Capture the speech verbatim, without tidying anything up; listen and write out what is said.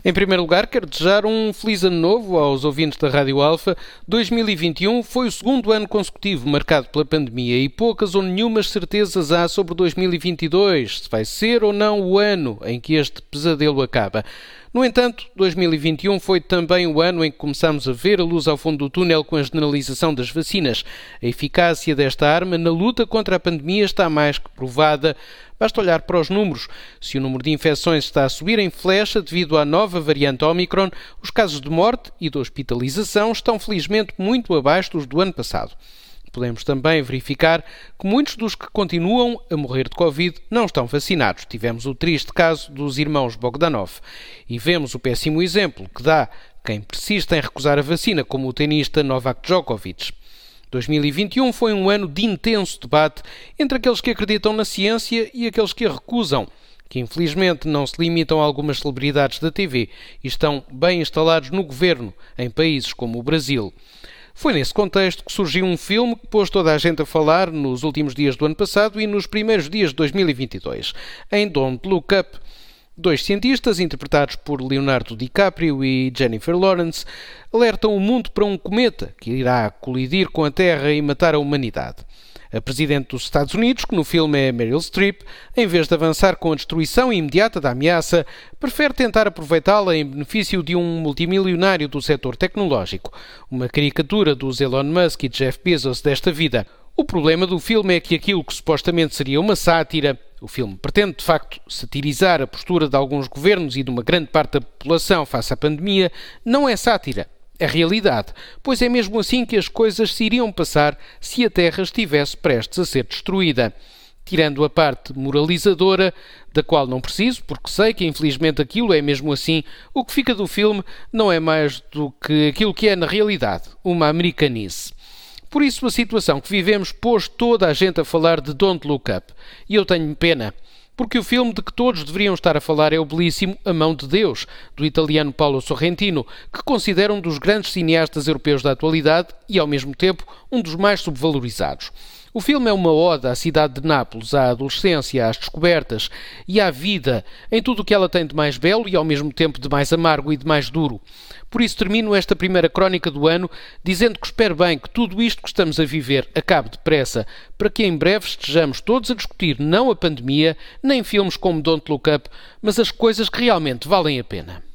Em primeiro lugar, quero desejar um feliz ano novo aos ouvintes da Rádio Alfa. dois mil e vinte e um foi o segundo ano consecutivo marcado pela pandemia e poucas ou nenhumas certezas há sobre dois mil e vinte e dois, se vai ser ou não o ano em que este pesadelo acaba. No entanto, dois mil e vinte e um foi também o ano em que começámos a ver a luz ao fundo do túnel com a generalização das vacinas. A eficácia desta arma na luta contra a pandemia está mais que provada. Basta olhar para os números. Se o número de infecções está a subir em flecha devido à nova variante Omicron, os casos de morte e de hospitalização estão felizmente muito abaixo dos do ano passado. Podemos também verificar que muitos dos que continuam a morrer de Covid não estão vacinados. Tivemos o triste caso dos irmãos Bogdanov. E vemos o péssimo exemplo que dá quem persiste em recusar a vacina, como o tenista Novak Djokovic. dois mil e vinte e um foi um ano de intenso debate entre aqueles que acreditam na ciência e aqueles que a recusam, que infelizmente não se limitam a algumas celebridades da T V e estão bem instalados no governo, em países como o Brasil. Foi nesse contexto que surgiu um filme que pôs toda a gente a falar nos últimos dias do ano passado e nos primeiros dias de dois mil e vinte e dois, em Don't Look Up. Dois cientistas, interpretados por Leonardo DiCaprio e Jennifer Lawrence, alertam o mundo para um cometa que irá colidir com a Terra e matar a humanidade. A presidente dos Estados Unidos, que no filme é Meryl Streep, em vez de avançar com a destruição imediata da ameaça, prefere tentar aproveitá-la em benefício de um multimilionário do setor tecnológico. Uma caricatura dos Elon Musk e Jeff Bezos desta vida. O problema do filme é que aquilo que supostamente seria uma sátira, o filme pretende de facto satirizar a postura de alguns governos e de uma grande parte da população face à pandemia, não é sátira. É realidade, pois é mesmo assim que as coisas se iriam passar se a Terra estivesse prestes a ser destruída. Tirando a parte moralizadora, da qual não preciso, porque sei que infelizmente aquilo é mesmo assim, o que fica do filme não é mais do que aquilo que é na realidade, uma americanice. Por isso a situação que vivemos pôs toda a gente a falar de Don't Look Up. E eu tenho pena. Porque o filme de que todos deveriam estar a falar é o belíssimo A Mão de Deus, do italiano Paolo Sorrentino, que considera um dos grandes cineastas europeus da atualidade e, ao mesmo tempo, um dos mais subvalorizados. O filme é uma ode à cidade de Nápoles, à adolescência, às descobertas e à vida, em tudo o que ela tem de mais belo e, ao mesmo tempo, de mais amargo e de mais duro. Por isso termino esta primeira crónica do ano dizendo que espero bem que tudo isto que estamos a viver acabe depressa, para que em breve estejamos todos a discutir não a pandemia, nem filmes como Don't Look Up, mas as coisas que realmente valem a pena.